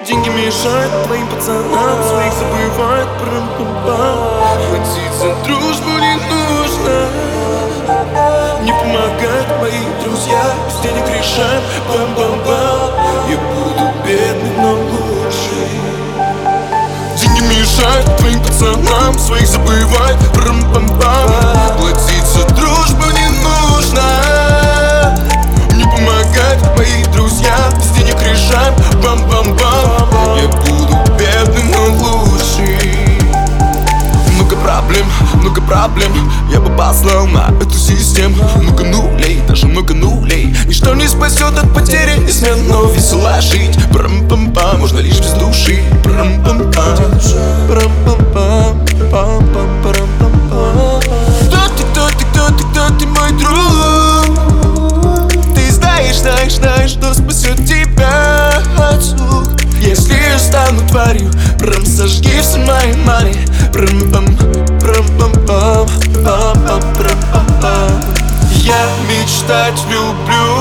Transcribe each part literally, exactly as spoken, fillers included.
Деньги мешают твоим пацанам, своих забывают, прам-пам-пам. Платить за дружбу не нужно, не помогают мои друзья, без денег решаем, бам-бам-бам. Я буду бедный, но лучший. Деньги мешают твоим пацанам, своих забывают, прам-пам-пам. Платить за дружбу не нужно, не помогают мои друзья, без денег решаем, бам-бам-бам. Я буду бедный, но лучший. Много проблем, много проблем, я бы послал на эту систему. Много нулей, даже много нулей. Ничто не спасет от потери, неизменно весело жить. Прам-пам-пам, можно лишь без души. Прам-пам-пам, прам-пам-пам, пам-пам-пам-пам. Кто ты, кто ты, кто ты, кто ты, мой друг? Ты знаешь, знаешь, знаешь, что спасет тебя от слух. Если я стану тварью, прям сожги все мои мани. Прам-пам, прам-пам-пам, пам-пам-прам-пам-пам. Я мечтать люблю,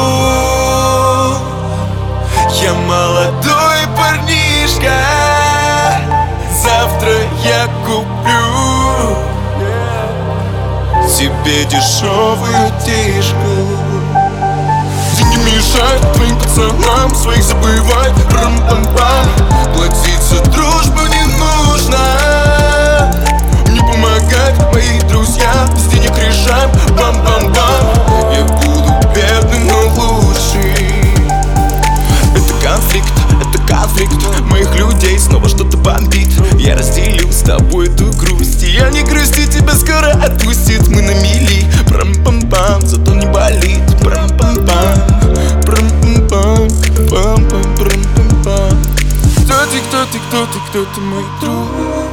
я молодой парнишка. Завтра я куплю тебе дешевую тишку. Деньги мешают твоим пацанам, своих забывать, прам-пам-пам. Платить за дружбу не нужно, не помогать мои друзья, без денег решаем, бам-бам-бам. Я буду бедный, но лучший. Это конфликт, это конфликт моих людей, снова что-то бомбит. Я разделю с тобой эту грусть, и я не грусти, тебя скоро отпустит. Мы на мели, прам-пам-пам, зато не болит. Прам-пам-пам, прам-пам-пам, пам-пам-прам-пам-пам. Кто ты, кто ты, кто ты, кто ты, мой друг?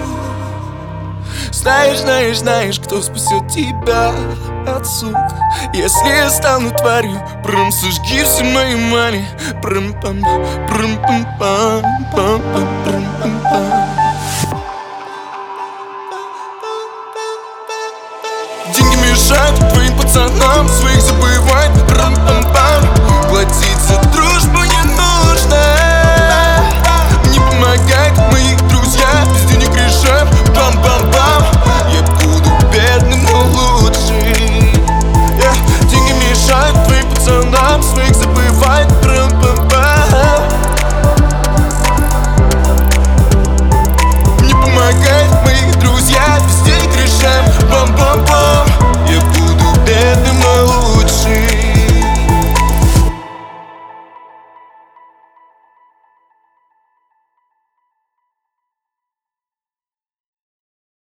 Знаешь, знаешь, знаешь, кто спасет тебя от сук. Если я стану тварью, прям сожги все мои мани. Прам-пам, прам-пам-пам, пам-пам-прам-пам-пам. Деньги мешают твоим пацанам, своих забывать, прам-пам-пам. Платить за дружбу